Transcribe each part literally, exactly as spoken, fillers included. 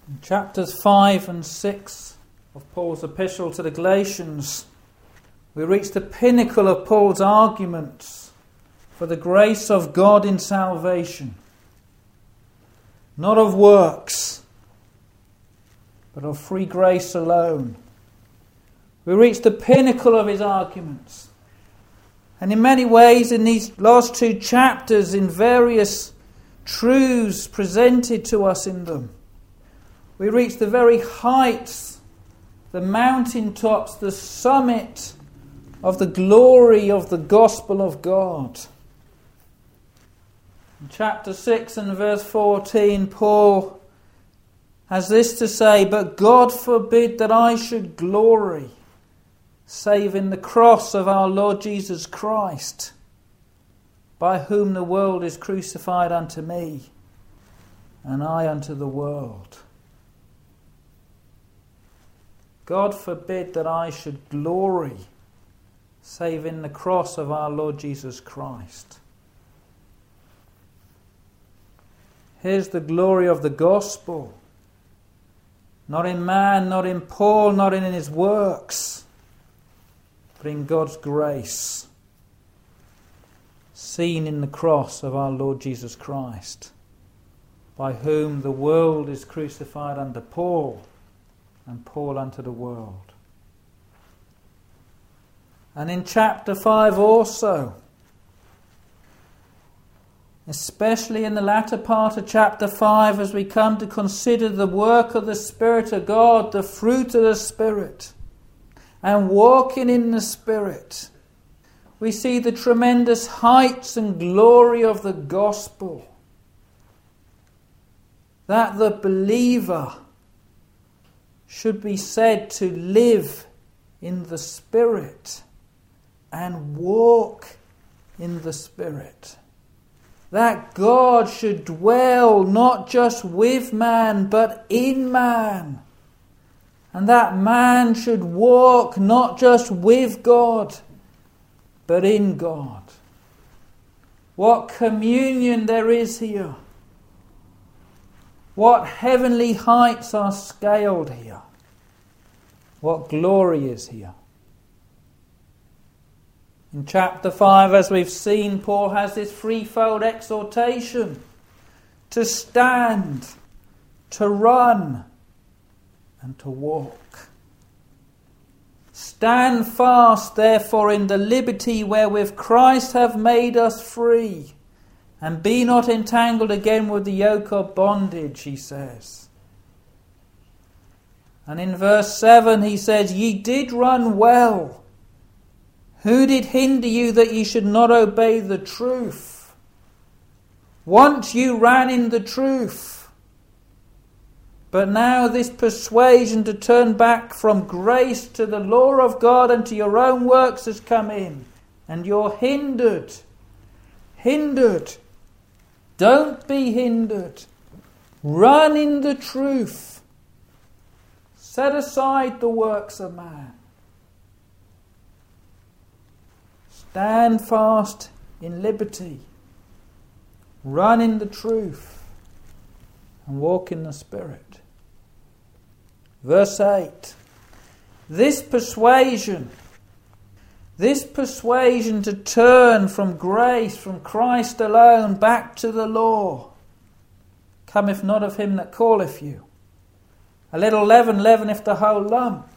In chapters five and six of Paul's epistle to the Galatians, we reach the pinnacle of Paul's arguments for the grace of God in salvation, not of works, but of free grace alone. We reach the pinnacle of his arguments. And in many ways, in these last two chapters, in various truths presented to us in them, we reach the very heights, the mountaintops, the summit of the glory of the gospel of God. In chapter six and verse fourteen, Paul has this to say, "But God forbid that I should glory, save in the cross of our Lord Jesus Christ, by whom the world is crucified unto me, and I unto the world." God forbid that I should glory, save in the cross of our Lord Jesus Christ. Here's the glory of the gospel. Not in man, not in Paul, not in his works, but in God's grace, seen in the cross of our Lord Jesus Christ, by whom the world is crucified unto Paul, and Paul unto the world. And in chapter five also, especially in the latter part of chapter five, as we come to consider the work of the Spirit of God, the fruit of the Spirit, and walking in the Spirit, we see the tremendous heights and glory of the gospel, that the believer should be said to live in the Spirit and walk in the Spirit. That God should dwell not just with man, but in man. And that man should walk not just with God, but in God. What communion there is here. What heavenly heights are scaled here. What glory is here. In chapter five, as we've seen, Paul has this threefold exhortation to stand, to run, and to walk. Stand fast, therefore, in the liberty wherewith Christ hath made us free, and be not entangled again with the yoke of bondage, he says. And in verse seven he says, "Ye did run well. Who did hinder you that ye should not obey the truth?" Once you ran in the truth. But now this persuasion to turn back from grace to the law of God and to your own works has come in. And you're hindered. Hindered. Don't be hindered. Run in the truth. Set aside the works of man. Stand fast in liberty. Run in the truth. And walk in the Spirit. Verse eight. This persuasion, this persuasion to turn from grace, from Christ alone, back to the law, cometh not of him that calleth you. A little leaven leaveneth the whole lump.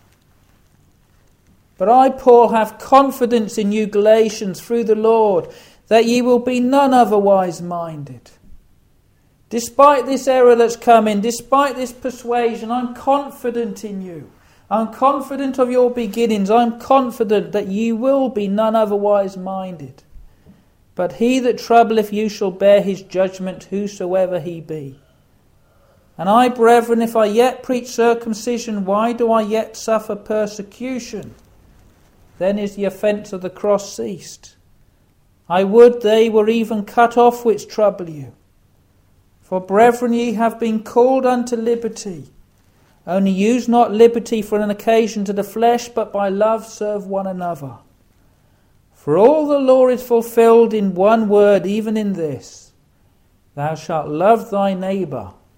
But I, Paul, have confidence in you, Galatians, through the Lord, that ye will be none otherwise minded. Despite this error that's come in, despite this persuasion, I'm confident in you. I'm confident of your beginnings. I'm confident that ye will be none otherwise minded. But he that troubleth you shall bear his judgment, whosoever he be. And I, brethren, if I yet preach circumcision, why do I yet suffer persecution? Then is the offence of the cross ceased. I would they were even cut off which trouble you. For brethren, ye have been called unto liberty. Only use not liberty for an occasion to the flesh, but by love serve one another. For all the law is fulfilled in one word, even in this: Thou shalt love thy neighbour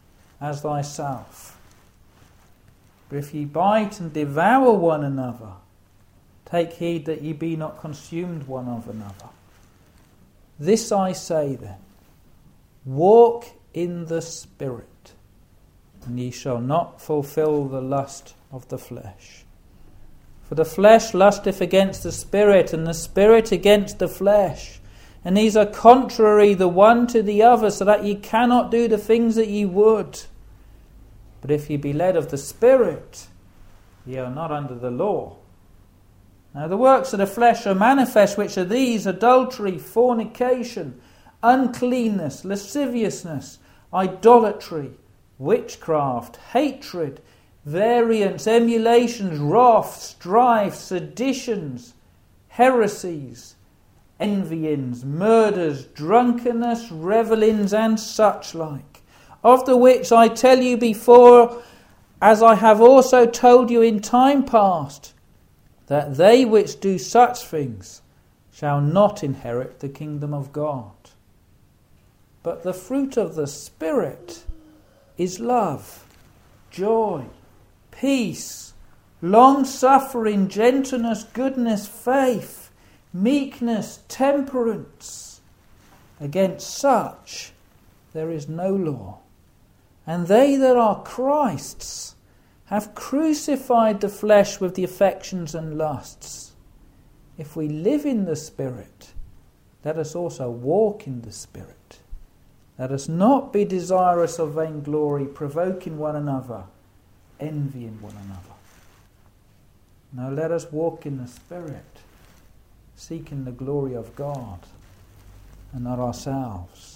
as thyself. But if ye bite and devour one another, take heed that ye be not consumed one of another. This I say then, walk in the Spirit, and ye shall not fulfill the lust of the flesh. For the flesh lusteth against the Spirit, and the Spirit against the flesh. And these are contrary the one to the other, so that ye cannot do the things that ye would. But if ye be led of the Spirit, ye are not under the law. Now the works of the flesh are manifest, which are these: adultery, fornication, uncleanness, lasciviousness, idolatry, witchcraft, hatred, variance, emulations, wrath, strife, seditions, heresies, envyings, murders, drunkenness, revellings, and such like, of the which I tell you before, as I have also told you in time past, that they which do such things shall not inherit the kingdom of God. But the fruit of the Spirit is love, joy, peace, long-suffering, gentleness, goodness, faith, meekness, temperance. Against such there is no law. And they that are Christ's have crucified the flesh with the affections and lusts. If we live in the Spirit, let us also walk in the Spirit. Let us not be desirous of vainglory, provoking one another, envying one another. No, let us walk in the Spirit, seeking the glory of God and not ourselves.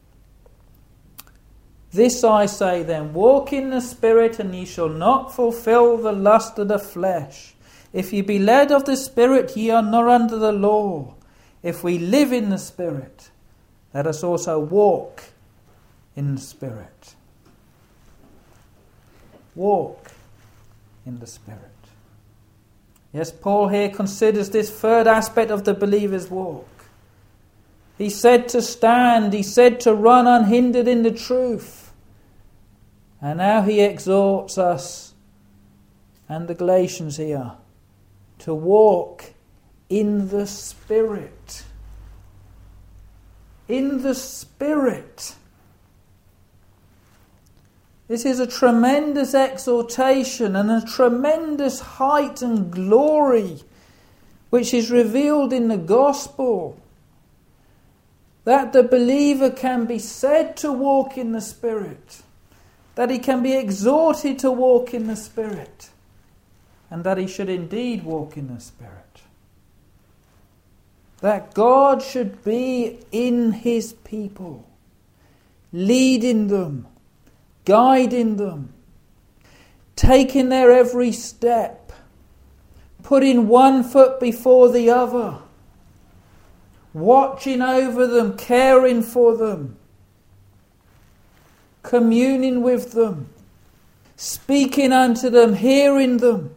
This I say then, walk in the Spirit, and ye shall not fulfill the lust of the flesh. If ye be led of the Spirit, ye are not under the law. If we live in the Spirit, let us also walk in the Spirit. Walk in the Spirit. Yes, Paul here considers this third aspect of the believer's walk. He said to stand, he said to run unhindered in the truth. And now he exhorts us, and the Galatians here, to walk in the Spirit. In the Spirit. This is a tremendous exhortation and a tremendous height and glory which is revealed in the gospel. That the believer can be said to walk in the Spirit, that he can be exhorted to walk in the Spirit, and that he should indeed walk in the Spirit. That God should be in his people, leading them, guiding them, taking their every step, putting one foot before the other, watching over them, caring for them, communing with them, speaking unto them, hearing them,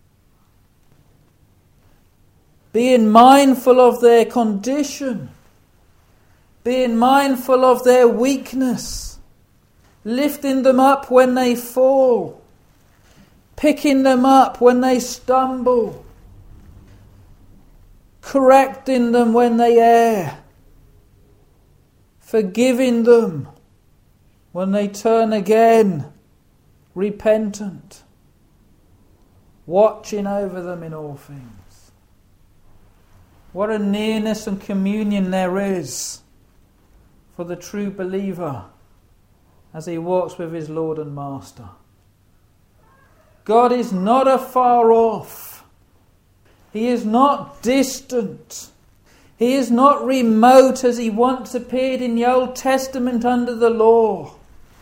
being mindful of their condition, being mindful of their weakness, lifting them up when they fall, picking them up when they stumble, correcting them when they err, forgiving them when they turn again, repentant, watching over them in all things. What a nearness and communion there is for the true believer as he walks with his Lord and Master. God is not afar off. He is not distant. He is not remote as he once appeared in the Old Testament under the law.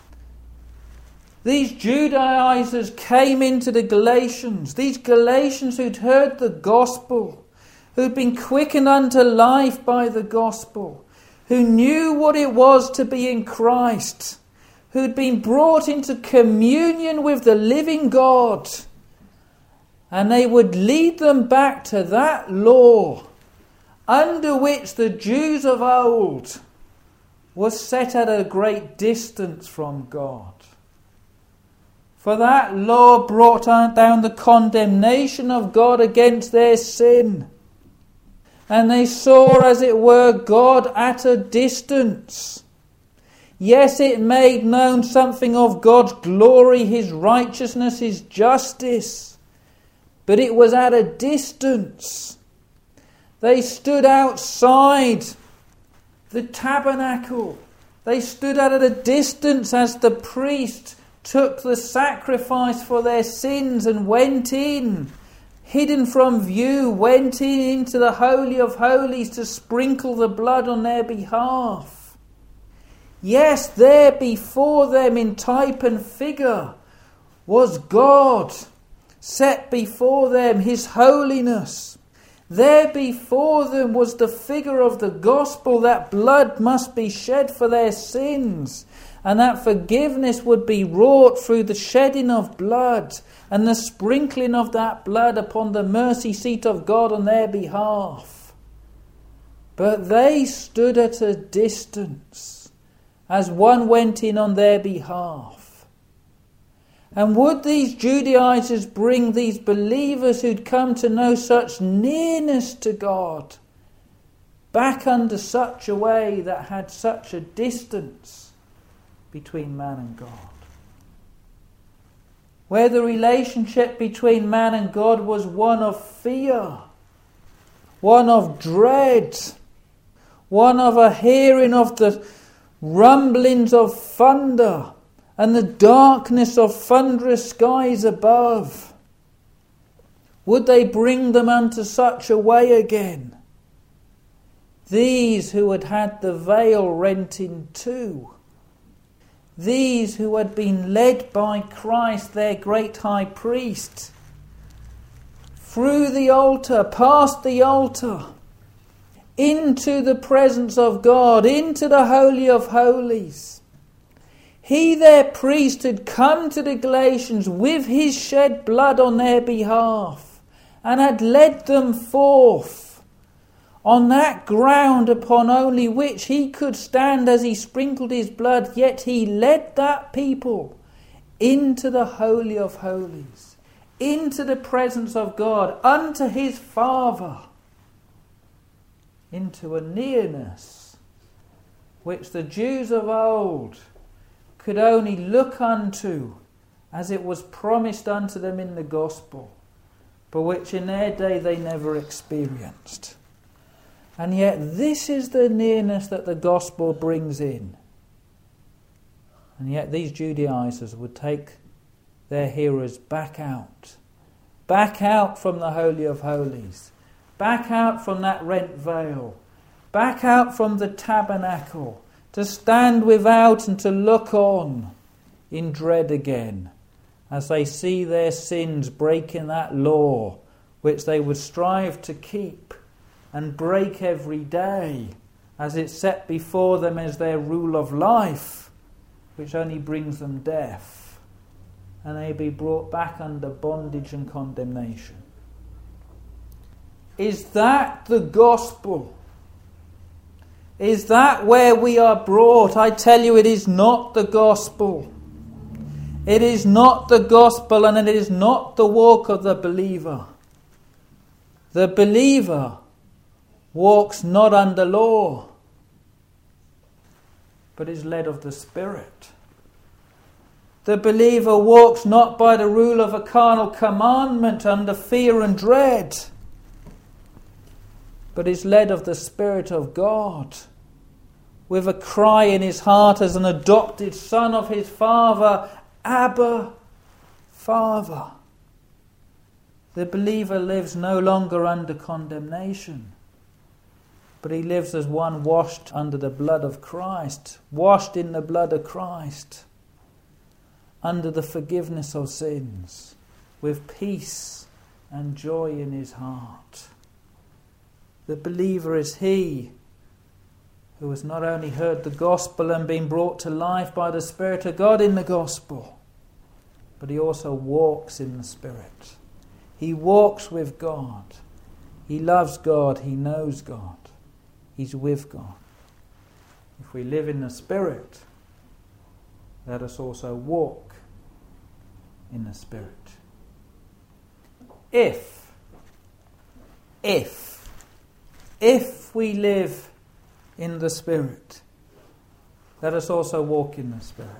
These Judaizers came into the Galatians, these Galatians who'd heard the gospel, who'd been quickened unto life by the gospel, who knew what it was to be in Christ, who'd been brought into communion with the living God, and they would lead them back to that law under which the Jews of old was set at a great distance from God. For that law brought down the condemnation of God against their sin. And they saw, as it were, God at a distance. Yes, it made known something of God's glory, his righteousness, his justice. But it was at a distance. They stood outside the tabernacle. They stood at a distance as the priest took the sacrifice for their sins and went in, hidden from view, went in into the Holy of Holies to sprinkle the blood on their behalf. Yes, there before them in type and figure was God, set before them his holiness. There before them was the figure of the gospel, that blood must be shed for their sins, and that forgiveness would be wrought through the shedding of blood and the sprinkling of that blood upon the mercy seat of God on their behalf. But they stood at a distance as one went in on their behalf. And would these Judaizers bring these believers who'd come to know such nearness to God back under such a way that had such a distance between man and God? Where the relationship between man and God was one of fear, one of dread, one of a hearing of the rumblings of thunder and the darkness of thunderous skies above. Would they bring them unto such a way again? These who had had the veil rent in two. These who had been led by Christ, their great high priest, through the altar, past the altar, into the presence of God, into the Holy of Holies. He, their priest, had come to the Galatians with his shed blood on their behalf and had led them forth on that ground upon only which he could stand as he sprinkled his blood, yet he led that people into the Holy of Holies, into the presence of God, unto his Father, into a nearness which the Jews of old could only look unto as it was promised unto them in the gospel, but which in their day they never experienced. And yet this is the nearness that the gospel brings in. And yet these Judaizers would take their hearers back out, back out from the Holy of Holies, back out from that rent veil, back out from the tabernacle, to stand without and to look on in dread again, as they see their sins breaking that law which they would strive to keep and break every day, as it's set before them as their rule of life, which only brings them death, and they be brought back under bondage and condemnation. Is that the gospel? Is that where we are brought? I tell you, it is not the gospel. It is not the gospel, and it is not the walk of the believer. The believer walks not under law, but is led of the Spirit. The believer walks not by the rule of a carnal commandment under fear and dread, but is led of the Spirit of God, with a cry in his heart as an adopted son of his Father, Abba, Father. The believer lives no longer under condemnation, but he lives as one washed under the blood of Christ, washed in the blood of Christ, under the forgiveness of sins, with peace and joy in his heart. The believer is he who has not only heard the gospel and been brought to life by the Spirit of God in the gospel, but he also walks in the Spirit. He walks with God. He loves God. He knows God. He's with God. If we live in the Spirit, let us also walk in the Spirit. If, if, if we live in the Spirit, let us also walk in the Spirit.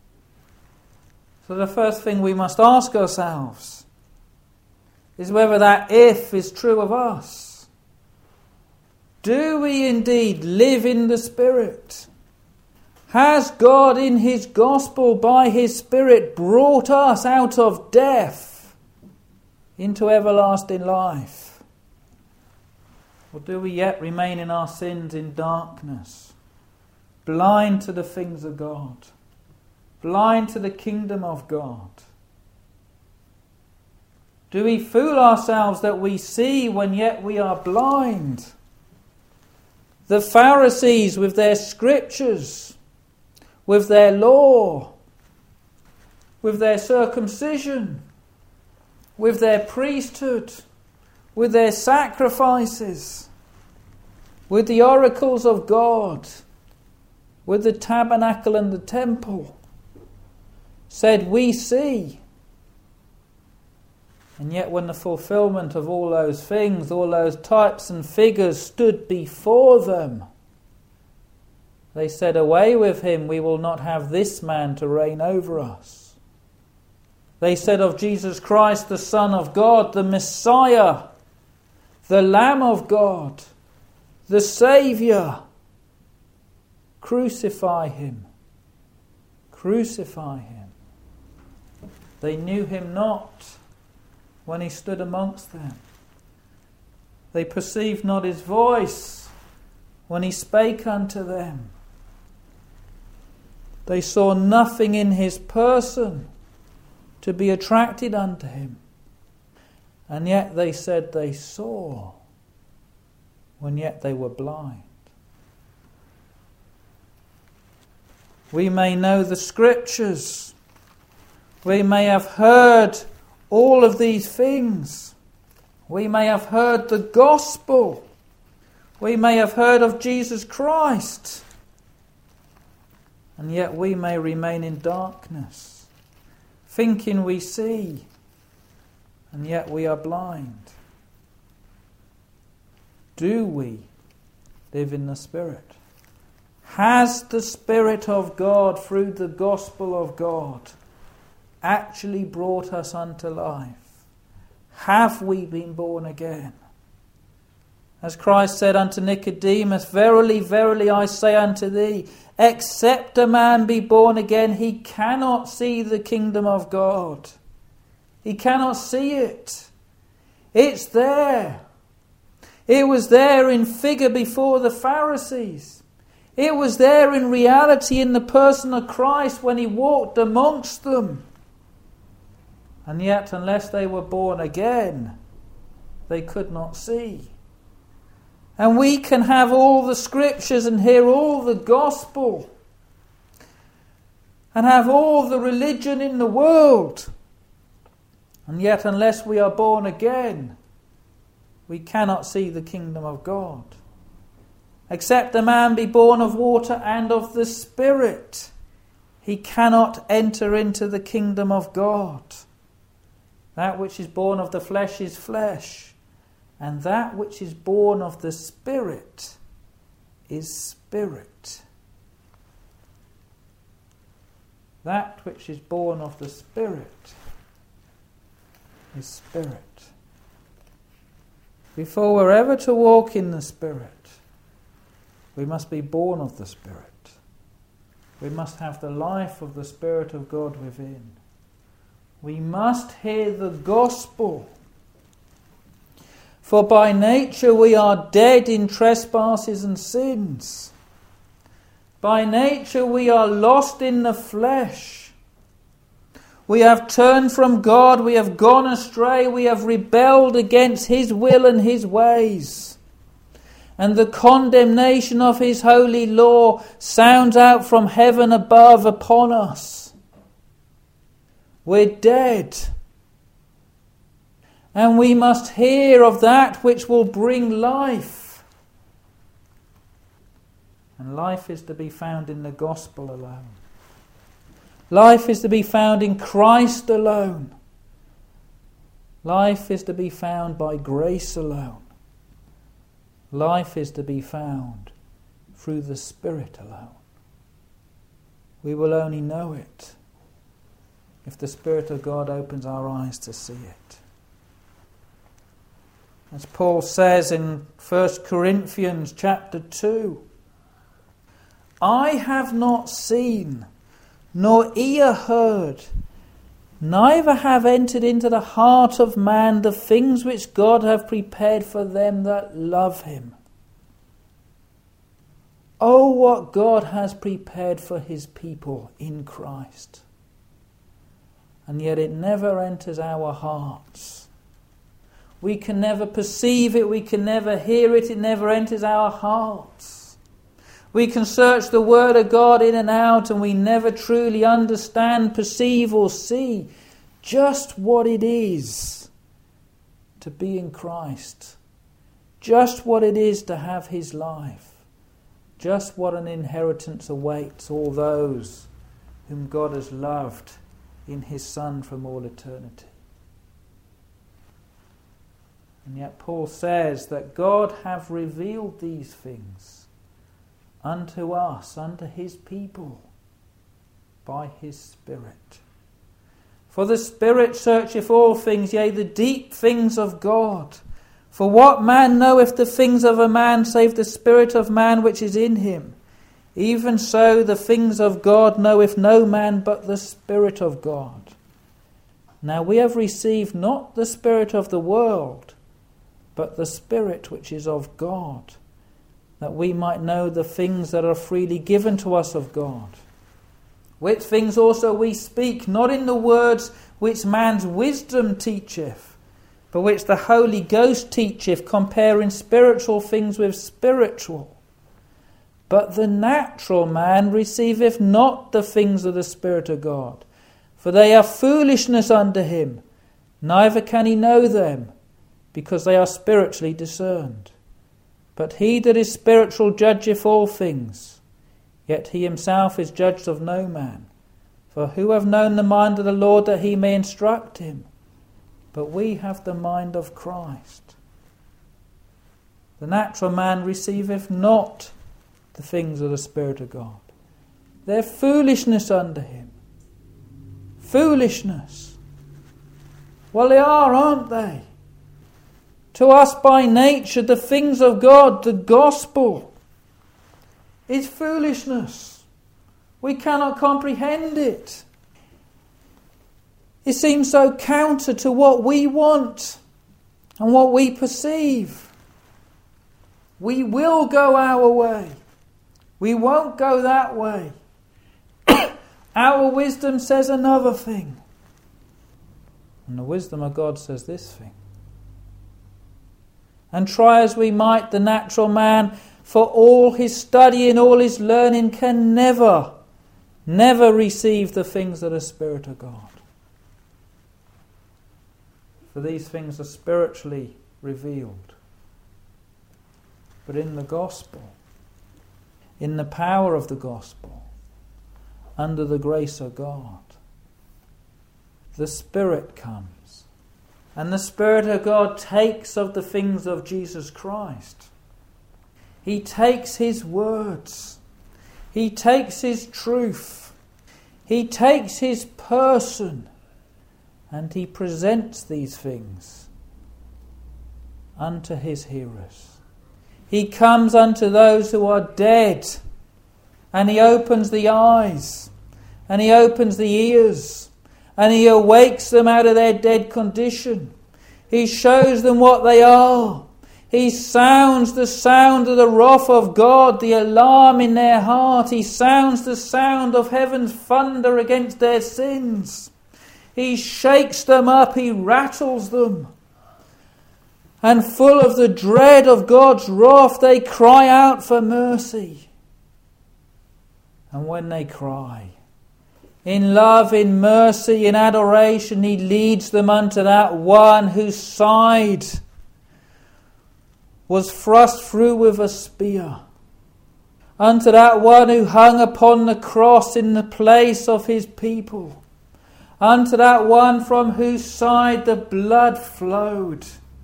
So the first thing we must ask ourselves is whether that if is true of us. Do we indeed live in the Spirit? Has God in His gospel by His Spirit brought us out of death into everlasting life? Or do we yet remain in our sins in darkness, blind to the things of God, blind to the kingdom of God? Do we fool ourselves that we see when yet we are blind? The Pharisees with their scriptures, with their law, with their circumcision, with their priesthood, with their sacrifices, with the oracles of God, with the tabernacle and the temple, said, "We see." And yet when the fulfillment of all those things, all those types and figures stood before them, they said, "Away with him, we will not have this man to reign over us." They said of Jesus Christ, the Son of God, the Messiah, the Lamb of God, the Saviour, "Crucify him, crucify him." They knew him not when he stood amongst them. They perceived not his voice when he spake unto them. They saw nothing in his person to be attracted unto him. And yet they said they saw, when yet they were blind. We may know the scriptures. We may have heard all of these things. We may have heard the gospel. We may have heard of Jesus Christ. And yet we may remain in darkness, thinking we see, and yet we are blind. Do we live in the Spirit? Has the Spirit of God, through the gospel of God, actually brought us unto life? Have we been born again? As Christ said unto Nicodemus, "Verily, verily, I say unto thee, except a man be born again, he cannot see the kingdom of God." He cannot see it. It's there. It was there in figure before the Pharisees. It was there in reality in the person of Christ when he walked amongst them. And yet, unless they were born again, they could not see. And we can have all the scriptures and hear all the gospel and have all the religion in the world. And yet, unless we are born again, we cannot see the kingdom of God. Except a man be born of water and of the Spirit, he cannot enter into the kingdom of God. That which is born of the flesh is flesh, and that which is born of the Spirit is spirit. That which is born of the Spirit is spirit. Before we're ever to walk in the Spirit, we must be born of the Spirit. We must have the life of the Spirit of God within. We must hear the gospel. For by nature we are dead in trespasses and sins. By nature we are lost in the flesh. We have turned from God, we have gone astray, we have rebelled against His will and His ways. And the condemnation of His holy law sounds out from heaven above upon us. We're dead. And we must hear of that which will bring life. And life is to be found in the gospel alone. Life is to be found in Christ alone. Life is to be found by grace alone. Life is to be found through the Spirit alone. We will only know it if the Spirit of God opens our eyes to see it. As Paul says in First Corinthians chapter two, I have not seen, nor ear heard, neither have entered into the heart of man the things which God hath prepared for them that love him. Oh, what God has prepared for his people in Christ. And yet it never enters our hearts. We can never perceive it, we can never hear it, it never enters our hearts. We can search the Word of God in and out and we never truly understand, perceive or see just what it is to be in Christ. Just what it is to have his life. Just what an inheritance awaits all those whom God has loved in his Son from all eternity. And yet Paul says that God hath revealed these things unto us, unto his people, by his Spirit. For the Spirit searcheth all things, yea, the deep things of God. For what man knoweth the things of a man, save the spirit of man which is in him? Even so the things of God knoweth no man but the Spirit of God. Now we have received not the spirit of the world, but the Spirit which is of God, that we might know the things that are freely given to us of God. Which things also we speak, not in the words which man's wisdom teacheth, but which the Holy Ghost teacheth, comparing spiritual things with spiritual. But the natural man receiveth not the things of the Spirit of God, for they are foolishness unto him, neither can he know them, because they are spiritually discerned. But he that is spiritual judgeth all things, yet he himself is judged of no man. For who hath known the mind of the Lord that he may instruct him? But we have the mind of Christ. The natural man receiveth not the things of the Spirit of God. They're foolishness unto him. Foolishness. Well, they are, aren't they? To us by nature, the things of God, the gospel, is foolishness. We cannot comprehend it. It seems so counter to what we want and what we perceive. We will go our way. We won't go that way. Our wisdom says another thing. And the wisdom of God says this thing. And try as we might, the natural man, for all his studying, all his learning, can never, never receive the things of the Spirit of God. For these things are spiritually revealed. But in the gospel, in the power of the gospel, under the grace of God, the Spirit comes. And the Spirit of God takes of the things of Jesus Christ. He takes his words. He takes his truth. He takes his person. And he presents these things unto his hearers. He comes unto those who are dead, and he opens the eyes, and he opens the ears, and he awakes them out of their dead condition. He shows them what they are. He sounds the sound of the wrath of God, the alarm in their heart. He sounds the sound of heaven's thunder against their sins. He shakes them up, he rattles them. And full of the dread of God's wrath, they cry out for mercy. And when they cry, in love, in mercy, in adoration, he leads them unto that one whose side was thrust through with a spear, unto that one who hung upon the cross in the place of his people, unto that one from whose side the blood flowed,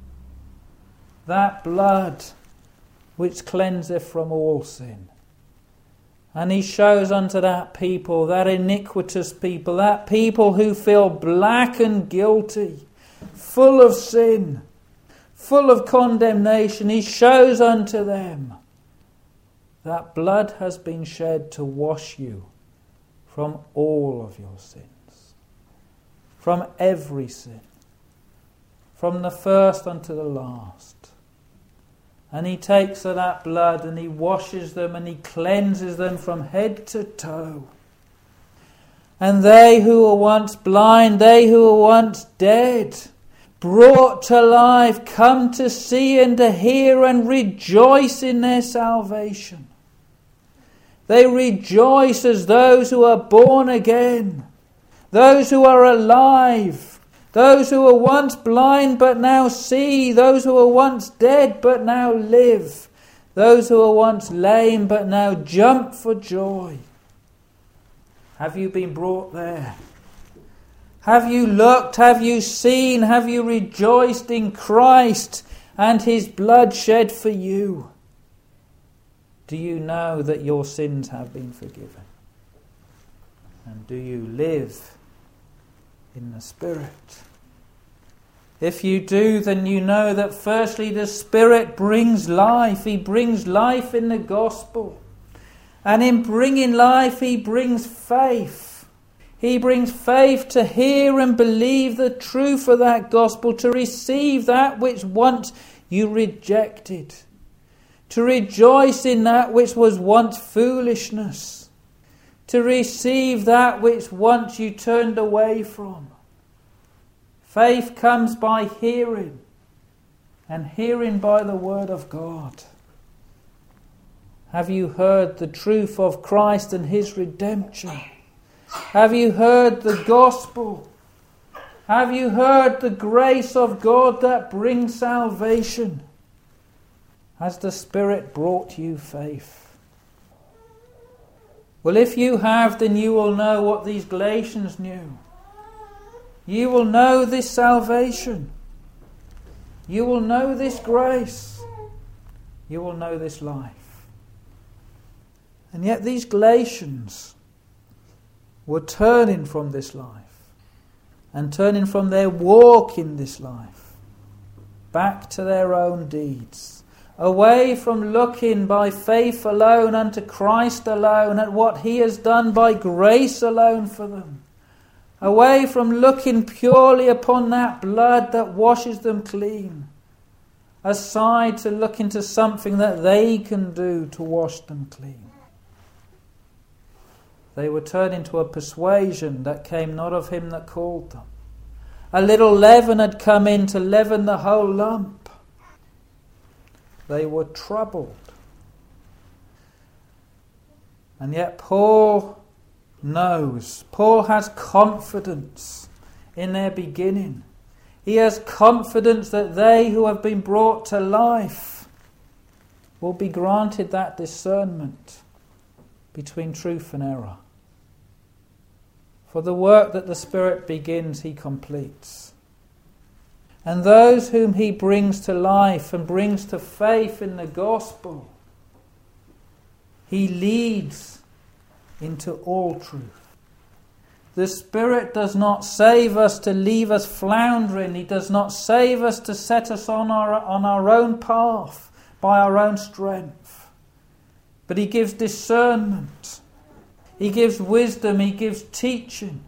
that blood which cleanseth from all sin. And he shows unto that people, that iniquitous people, that people who feel black and guilty, full of sin, full of condemnation, he shows unto them that blood has been shed to wash you from all of your sins, from every sin, from the first unto the last. And he takes of that blood and he washes them and he cleanses them from head to toe. And they who were once blind, they who were once dead, brought to life, come to see and to hear and rejoice in their salvation. They rejoice as those who are born again, those who are alive, those who were once blind but now see, those who were once dead but now live, those who were once lame but now jump for joy. Have you been brought there? Have you looked? Have you seen? Have you rejoiced in Christ and his blood shed for you? Do you know that your sins have been forgiven? And do you live in the Spirit? If you do, then you know that firstly the Spirit brings life. He brings life in the gospel. And in bringing life, he brings faith. He brings faith to hear and believe the truth of that gospel, to receive that which once you rejected, to rejoice in that which was once foolishness, to receive that which once you turned away from. Faith comes by hearing, and hearing by the word of God. Have you heard the truth of Christ and his redemption? Have you heard the gospel? Have you heard the grace of God that brings salvation? Has the Spirit brought you faith? Well, if you have, then you will know what these Galatians knew. You will know this salvation. You will know this grace. You will know this life. And yet these Galatians were turning from this life and turning from their walk in this life back to their own deeds, away from looking by faith alone unto Christ alone at what he has done by grace alone for them, away from looking purely upon that blood that washes them clean, aside to look into something that they can do to wash them clean. They were turned into a persuasion that came not of him that called them. A little leaven had come in to leaven the whole lump. They were troubled. And yet Paul knows, Paul has confidence in their beginning. He has confidence that they who have been brought to life will be granted that discernment between truth and error. For the work that the Spirit begins, he completes. And those whom he brings to life and brings to faith in the gospel, he leads into all truth. The Spirit does not save us to leave us floundering. He does not save us to set us on our, on our own path by our own strength. But he gives discernment. He gives wisdom. He gives teaching.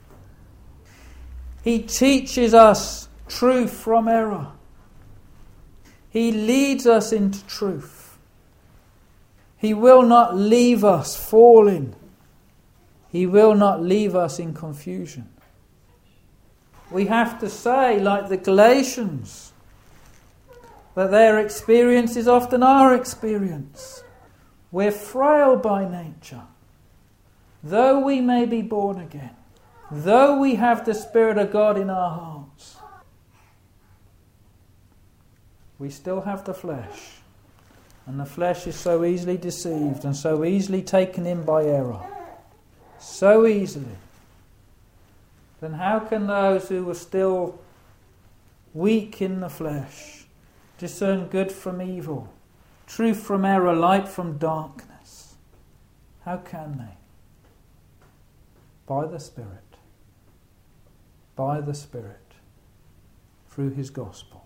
He teaches us truth from error. He leads us into truth. He will not leave us falling. He will not leave us in confusion. We have to say, like the Galatians, that their experience is often our experience. We're frail by nature. Though we may be born again, though we have the Spirit of God in our hearts, we still have the flesh, And the flesh is so easily deceived and so easily taken in by error. So easily. Then how can those who are still weak in the flesh discern good from evil, truth from error, light from darkness? How can they? By the Spirit. By the Spirit. Through his gospel.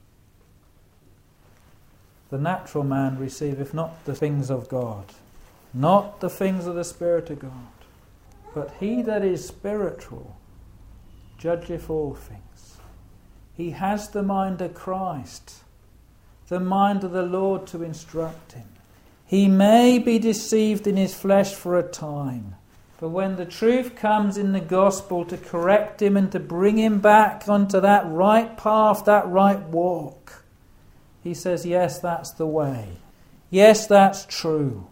The natural man receiveth not the things of God, not the things of the Spirit of God, but he that is spiritual judgeth all things. He has the mind of Christ, the mind of the Lord to instruct him. He may be deceived in his flesh for a time, but when the truth comes in the gospel to correct him and to bring him back onto that right path, that right walk, he says, yes, that's the way. Yes, that's true.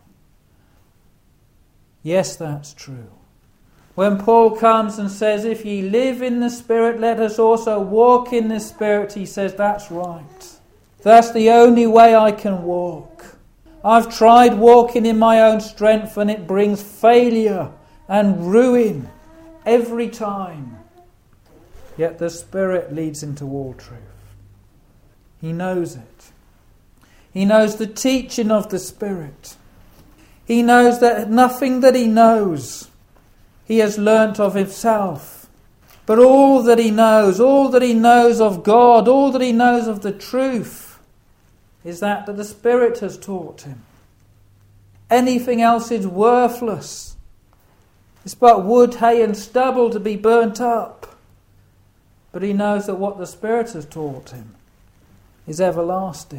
Yes, that's true. When Paul comes and says, if ye live in the Spirit, let us also walk in the Spirit, he says, that's right. That's the only way I can walk. I've tried walking in my own strength and it brings failure and ruin every time. Yet the Spirit leads into all truth. He knows it. He knows the teaching of the Spirit. He knows that nothing that he knows he has learnt of himself. But all that he knows, all that he knows of God, all that he knows of the truth, is that that the Spirit has taught him. Anything else is worthless. It's but wood, hay and stubble to be burnt up. But he knows that what the Spirit has taught him is everlasting.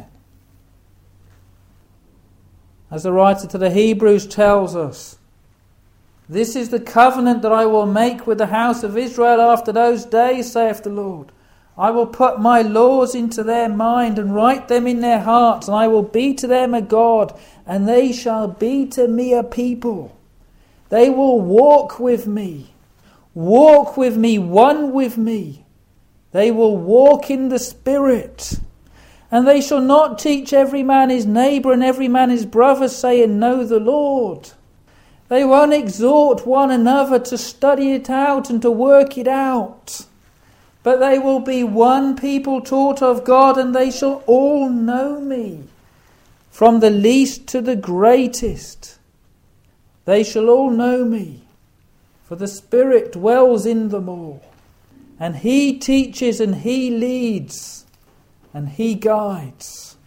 As the writer to the Hebrews tells us, this is the covenant that I will make with the house of Israel after those days, saith the Lord. I will put my laws into their mind and write them in their hearts, and I will be to them a God, and they shall be to me a people. They will walk with me, walk with me, one with me. They will walk in the Spirit. And they shall not teach every man his neighbour and every man his brother, saying, know the Lord. They won't exhort one another to study it out and to work it out. But they will be one people taught of God, and they shall all know me, from the least to the greatest. They shall all know me, for the Spirit dwells in them all. And he teaches and he leads. And he guides.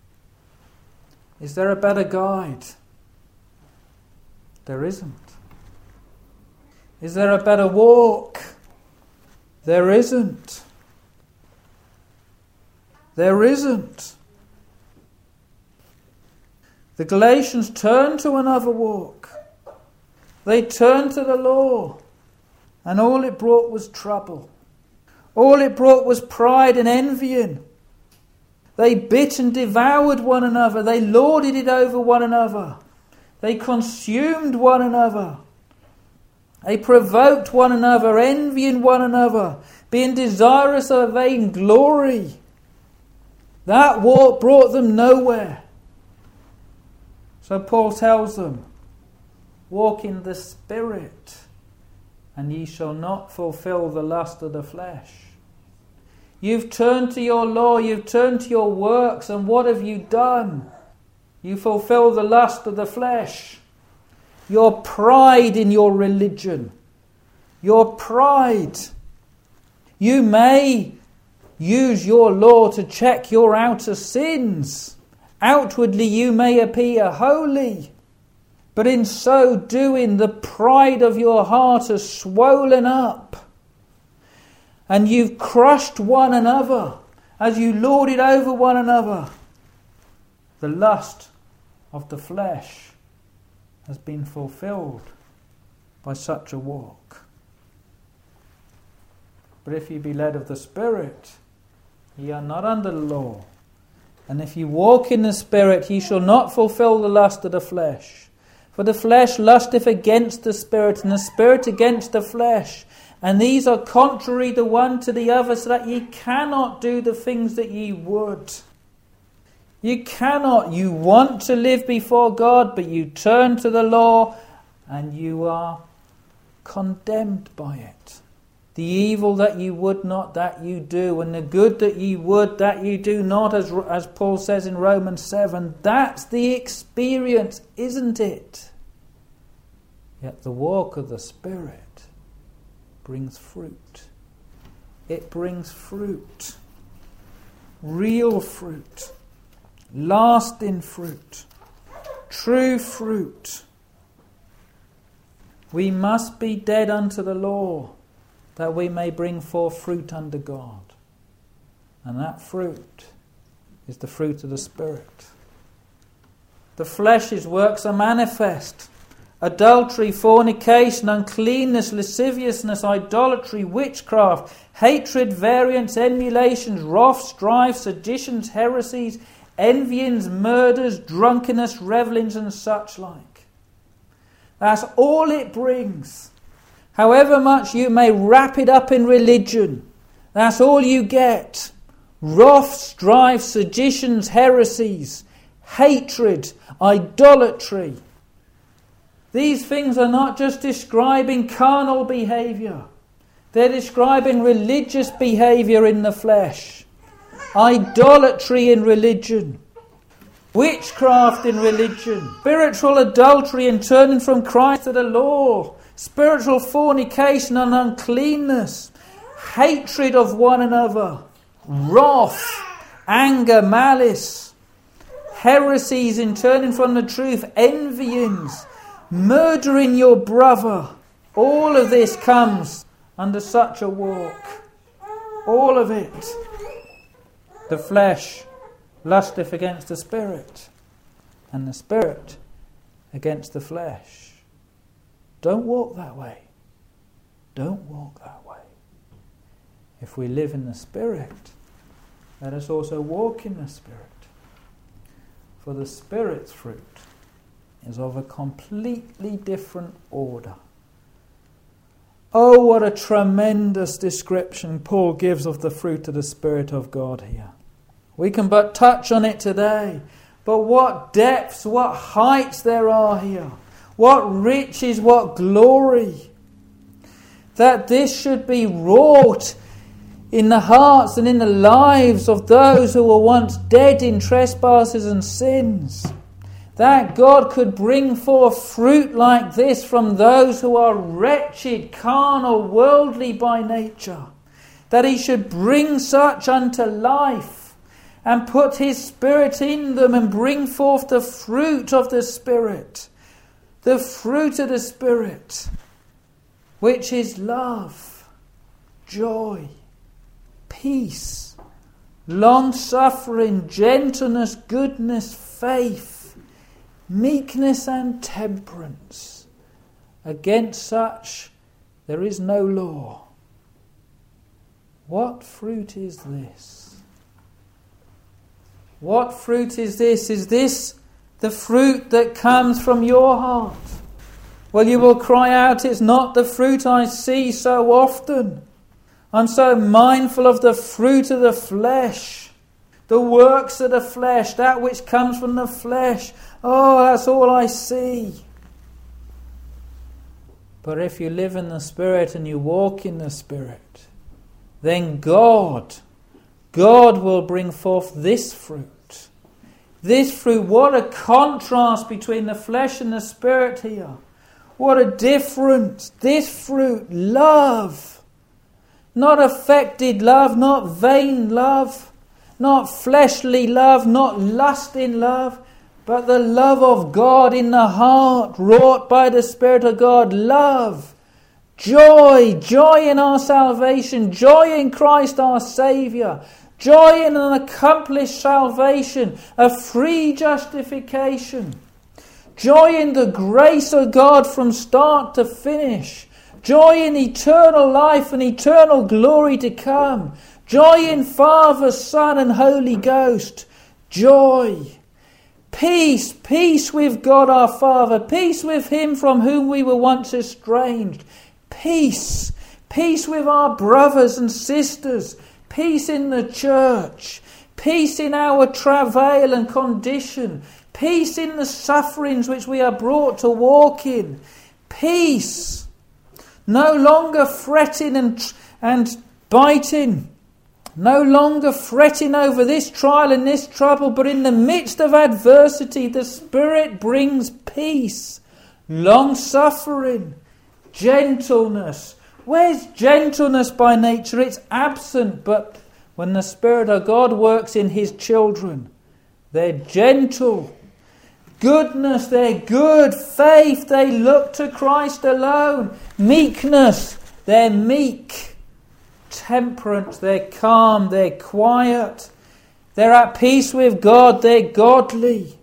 Is there a better guide? There isn't. Is there a better walk? There isn't. There isn't. The Galatians turned to another walk. They turned to the law. And all it brought was trouble. All it brought was pride and envying. They bit and devoured one another. They lorded it over one another. They consumed one another. They provoked one another, envying one another, being desirous of vain glory. That walk brought them nowhere. So Paul tells them, walk in the Spirit, and ye shall not fulfill the lust of the flesh. You've turned to your law, you've turned to your works, and what have you done? You fulfill the lust of the flesh. Your pride in your religion. Your pride. You may use your law to check your outer sins. Outwardly you may appear holy. But in so doing, the pride of your heart has swollen up. And you've crushed one another as you lorded over one another. The lust of the flesh has been fulfilled by such a walk. But if you be led of the Spirit, ye are not under the law. And if ye walk in the Spirit, ye shall not fulfill the lust of the flesh. For the flesh lusteth against the Spirit, and the Spirit against the flesh. And these are contrary the one to the other, so that ye cannot do the things that ye would. You cannot. You want to live before God, but you turn to the law and you are condemned by it. The evil that you would not, that you do, and the good that you would, that you do not, as, as Paul says in Romans seven. That's the experience, isn't it? Yet the walk of the Spirit brings fruit. It brings fruit. Real fruit. Lasting fruit. True fruit. We must be dead unto the law, that we may bring forth fruit unto God. And that fruit is the fruit of the Spirit. The flesh's works are manifest. Adultery, fornication, uncleanness, lasciviousness, idolatry, witchcraft, hatred, variance, emulations, wrath, strife, seditions, heresies, envyings, murders, drunkenness, revellings, and such like. That's all it brings. However much you may wrap it up in religion, that's all you get. Wrath, strife, seditions, heresies, hatred, idolatry. These things are not just describing carnal behaviour. They're describing religious behaviour in the flesh. Idolatry in religion. Witchcraft in religion. Spiritual adultery and turning from Christ to the law. Spiritual fornication and uncleanness. Hatred of one another. Wrath. Anger, malice. Heresies in turning from the truth. Envyings. Murdering your brother. All of this comes under such a walk. All of it. The flesh lusteth against the Spirit, and the Spirit against the flesh. Don't walk that way. Don't walk that way. If we live in the Spirit, let us also walk in the Spirit. For the Spirit's fruit is of a completely different order. Oh, what a tremendous description Paul gives of the fruit of the Spirit of God here. We can but touch on it today. But what depths, what heights there are here. What riches, what glory. That this should be wrought in the hearts and in the lives of those who were once dead in trespasses and sins. That God could bring forth fruit like this from those who are wretched, carnal, worldly by nature. That He should bring such unto life and put His Spirit in them and bring forth the fruit of the Spirit. The fruit of the Spirit, which is love, joy, peace, long-suffering, gentleness, goodness, faith, meekness and temperance. Against such there is no law. What fruit is this? What fruit is this? Is this the fruit that comes from your heart? Well, you will cry out, it's not the fruit I see so often. I'm so mindful of the fruit of the flesh, the works of the flesh, that which comes from the flesh. Oh, that's all I see. But if you live in the Spirit and you walk in the Spirit, then God, God will bring forth this fruit. This fruit, what a contrast between the flesh and the Spirit here. What a difference. This fruit, love. Not affected love, not vain love, not fleshly love, not lusting love, but the love of God in the heart, wrought by the Spirit of God. Love, joy, joy in our salvation, joy in Christ our Saviour, joy in an accomplished salvation, a free justification, joy in the grace of God from start to finish, joy in eternal life and eternal glory to come, joy in Father, Son and Holy Ghost, joy. Peace, peace with God our Father, peace with Him from whom we were once estranged. Peace, peace with our brothers and sisters, peace in the church, peace in our travail and condition, peace in the sufferings which we are brought to walk in, peace, no longer fretting and, and biting, no longer fretting over this trial and this trouble, but in the midst of adversity, the Spirit brings peace, long-suffering, gentleness. Where's gentleness by nature? It's absent, but when the Spirit of God works in His children, they're gentle. Goodness, they're good. Faith, they look to Christ alone. Meekness, they're meek. Temperance, they're calm, they're quiet. They're at peace with God, they're godly.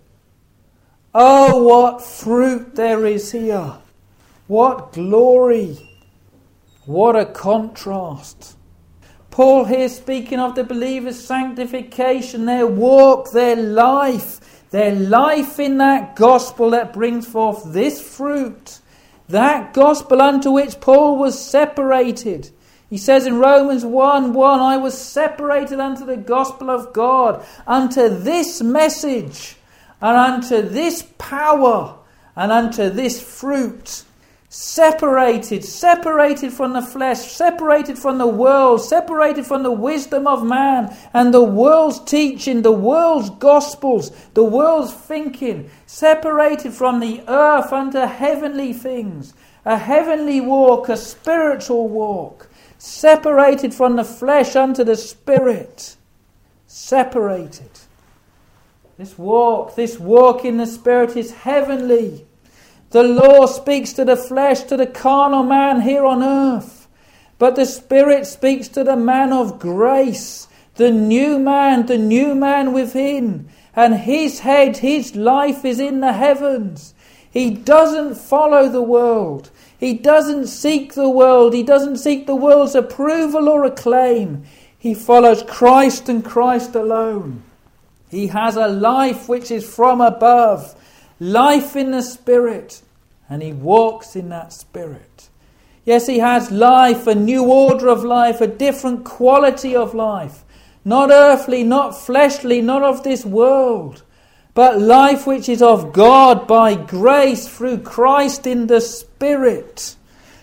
Oh, what fruit there is here. What glory. What a contrast. Paul here speaking of the believer's sanctification, their walk, their life, their life in that gospel that brings forth this fruit. That gospel unto which Paul was separated. He says in Romans one one, I was separated unto the gospel of God, unto this message, and unto this power, and unto this fruit. Separated, separated from the flesh, separated from the world, separated from the wisdom of man, and the world's teaching, the world's gospels, the world's thinking, separated from the earth unto heavenly things, a heavenly walk, a spiritual walk. Separated from the flesh unto the Spirit. Separated. This walk, this walk in the Spirit is heavenly. The law speaks to the flesh, to the carnal man here on earth. But the Spirit speaks to the man of grace, the new man, the new man within. And his head, his life is in the heavens. He doesn't follow the world. He doesn't seek the world. He doesn't seek the world's approval or acclaim. He follows Christ and Christ alone. He has a life which is from above, life in the Spirit, and he walks in that Spirit. Yes, he has life, a new order of life, a different quality of life. Not earthly, not fleshly, not of this world, but life which is of God by grace through Christ in the Spirit.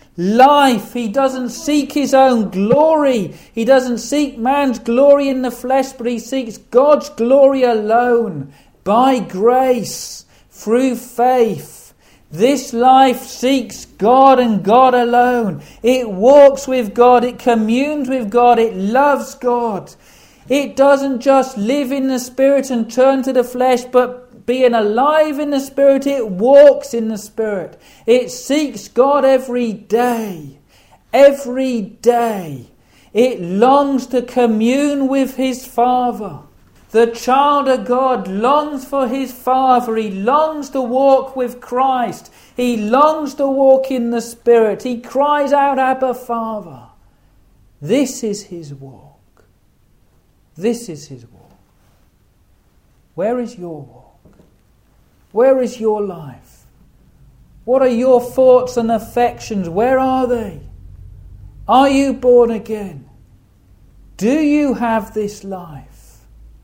Life, he doesn't seek his own glory. He doesn't seek man's glory in the flesh, but he seeks God's glory alone, by grace, through faith. This life seeks God and God alone. It walks with God, it communes with God, it loves God. It doesn't just live in the Spirit and turn to the flesh, but being alive in the Spirit, it walks in the Spirit. It seeks God every day. Every day. It longs to commune with his Father. The child of God longs for his Father. He longs to walk with Christ. He longs to walk in the Spirit. He cries out, Abba, Father. This is his walk. This is his walk. Where is your walk? Where is your life? What are your thoughts and affections? Where are they? Are you born again? Do you have this life?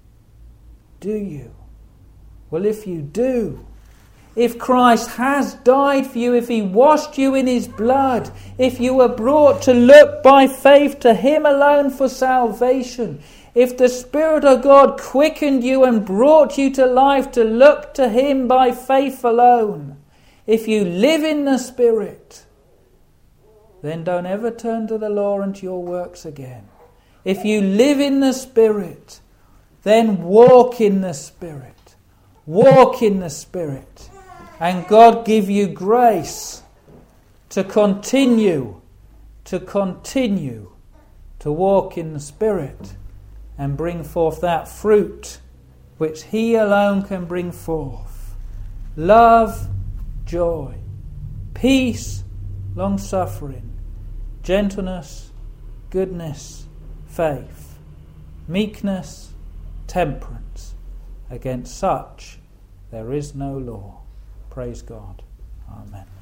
Do you? Well, if you do, if Christ has died for you, if he washed you in his blood, if you were brought to look by faith to him alone for salvation, if the Spirit of God quickened you and brought you to life to look to him by faith alone, if you live in the Spirit, then don't ever turn to the law and to your works again. If you live in the Spirit, then walk in the Spirit. Walk in the Spirit. And God give you grace to continue, to continue to walk in the Spirit and bring forth that fruit which he alone can bring forth. Love, joy, peace, long-suffering, gentleness, goodness, faith, meekness, temperance. Against such there is no law. Praise God. Amen.